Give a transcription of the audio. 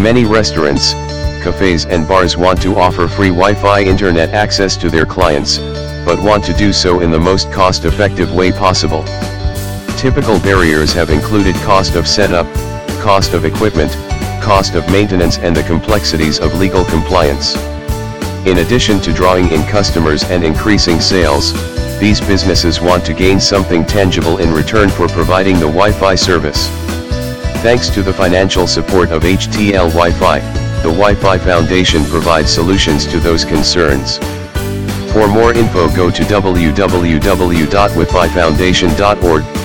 Many restaurants, cafes and bars want to offer free Wi-Fi internet access to their clients, but want to do so in the most cost-effective way possible. Typical barriers have included cost of setup, cost of equipment, cost of maintenance and the complexities of legal compliance. In addition to drawing in customers and increasing sales, these businesses want to gain something tangible in return for providing the Wi-Fi service. Thanks to the financial support of HTL Wi-Fi, the Wi-Fi Foundation provides solutions to those concerns. For more info go to www.wififoundation.org.